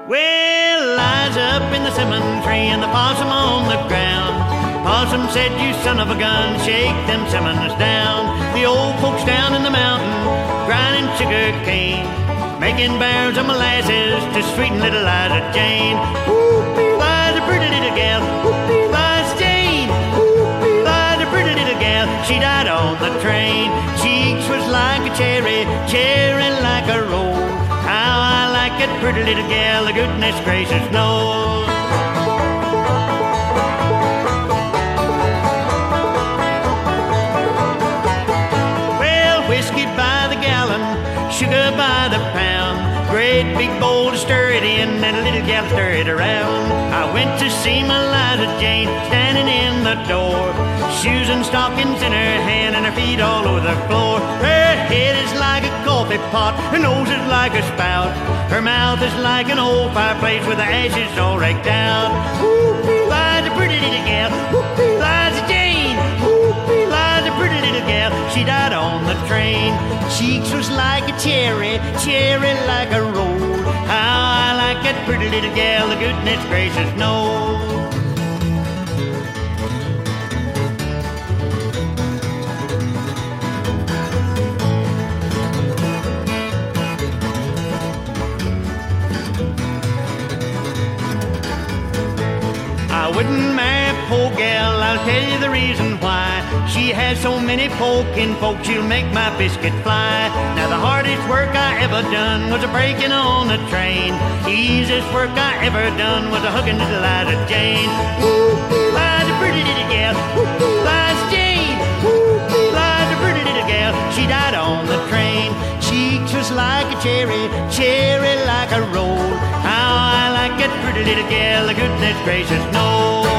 Well, Liza up in the cinnamon tree and the possum on the ground. Possum said, "You son of a gun, shake them cinnamons down." The old folks down in the mountain grinding sugar cane, making barrels of molasses to sweeten little Liza Jane. Whoopie, Liza, pretty little gal. Whoopie, Liza Jane. Whoopie, Liza, pretty little gal. She died on the train. Cheeks was like a cherry, cherry like a roll. How I like it, pretty little gal, the goodness gracious knows. Well, whiskey by the gallon, sugar by the pound, great big bowl to stir it in and a little gal stir it around. I went to see my Liza Jane standing in the door, shoes and stockings in her hand and her feet all over the floor. Her head is like a coffee pot, her nose is like a spout, her mouth is like an old fireplace with the ashes all raked out. Whoopie, Liza, pretty little gal. Whoopie, Liza Jane. Whoopie, Liza, pretty little gal. She died on the train. Cheeks was like a cherry, cherry like a roll. How I like it, pretty little gal, the goodness gracious knows. I wouldn't marry a poor gal, I'll tell you the reason why. She has so many poking folks, she'll make my biscuit fly. Now the hardest work I ever done was a breaking on a train. Easiest work I ever done was a hugging little Liza Jane. Whoopie, Liza, pretty little gal. Whoopie, Liza Jane. Whoopie, Liza, pretty little gal. She died on the train. Cheeks was like a cherry, cherry like a roll. How I like it, pretty little gal, the goodness gracious knows.